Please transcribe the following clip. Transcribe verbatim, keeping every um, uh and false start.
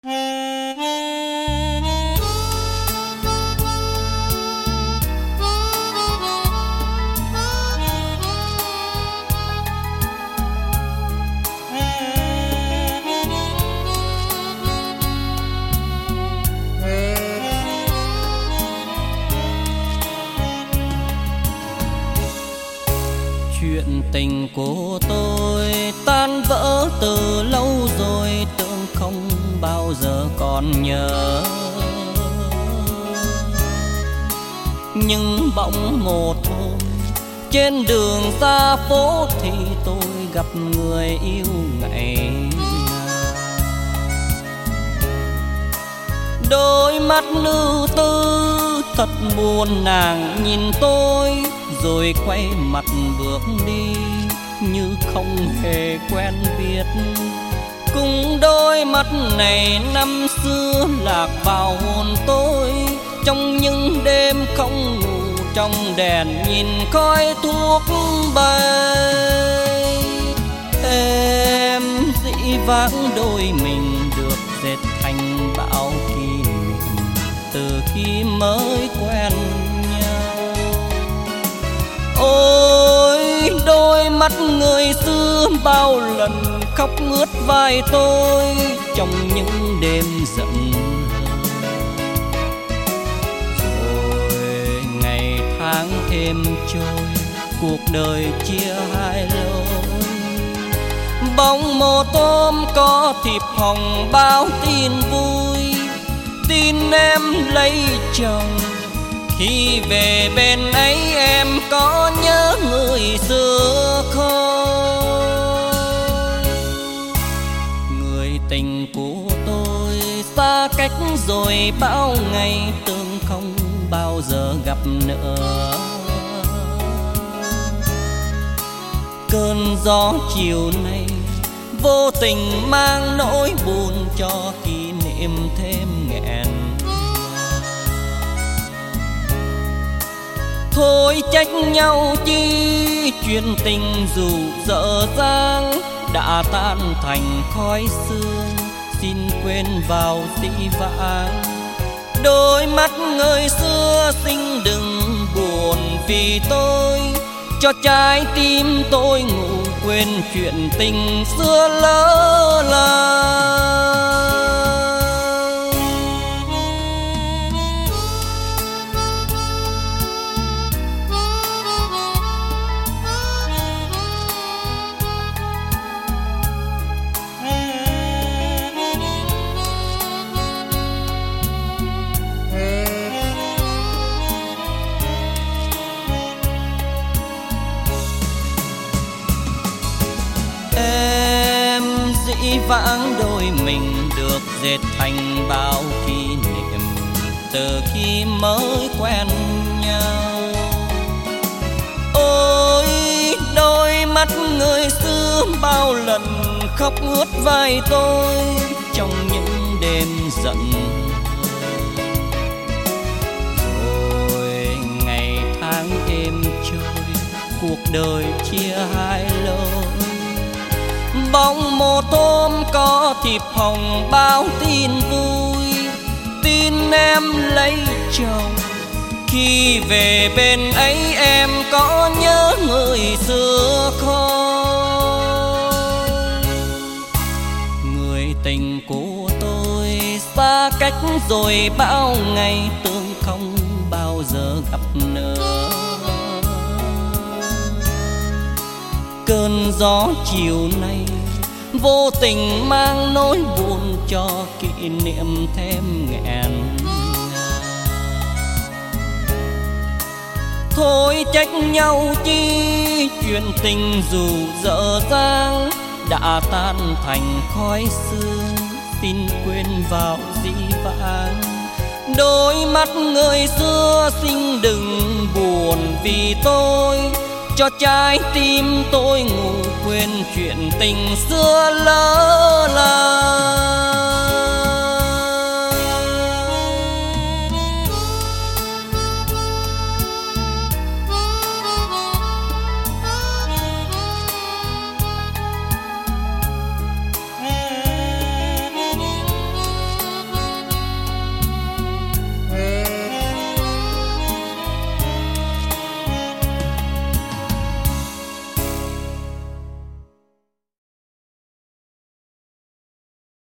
Chuyện tình của tôi tan vỡ từ lâu rồi, tưởng không bao giờ còn nhớ. Nhưng bỗng một hôm trên đường xa phố thì tôi gặp người yêu ngày nào. Đôi mắt nữ tư thật buồn, nàng nhìn tôi rồi quay mặt bước đi như không hề quen biết. Cùng đôi mắt này năm xưa lạc vào hồn tôi, trong những đêm không ngủ, trong đèn nhìn khói thuốc bay. Em dĩ vãng đôi mình được dệt thành bão kỷ niệm từ khi mới quen. Ôi đôi mắt người xưa bao lần khóc ướt vai tôi trong những đêm giận hờn. Rồi ngày tháng thêm trôi, cuộc đời chia hai lối. Bỗng một hôm có thiệp hồng báo tin vui, tin em lấy chồng. Khi về bên ấy em có nhớ người xưa không? Người tình của tôi xa cách rồi bao ngày, tưởng không bao giờ gặp nữa. Cơn gió chiều nay vô tình mang nỗi buồn cho kỷ niệm thêm nghẹn. Thôi trách nhau chi, chuyện tình dù dở dang đã tan thành khói sương, xin quên vào dĩ vãng. Đôi mắt người xưa xin đừng buồn vì tôi, cho trái tim tôi ngủ quên chuyện tình xưa lỡ làng. Dĩ vãng đôi mình được dệt thành bao kỷ niệm từ khi mới quen nhau. Ôi đôi mắt người xưa bao lần khóc ướt vai tôi trong những đêm giận hờn. Rồi ngày tháng êm trôi, cuộc đời chia hai lối. Bỗng một hôm có thiệp hồng báo tin vui, tin em lấy chồng. Khi về bên ấy em có nhớ người xưa không? Người tình của tôi xa cách rồi bao ngày, tưởng không bao giờ gặp nữa. Cơn gió chiều nay vô tình mang nỗi buồn cho kỷ niệm thêm nghẹn. Thôi trách nhau chi, chuyện tình dù dở dang đã tan thành khói sương, xin quên vào dĩ vãng. Đôi mắt người xưa xin đừng buồn vì tôi, cho trái tim tôi ngủ quên chuyện tình xưa lỡ làng.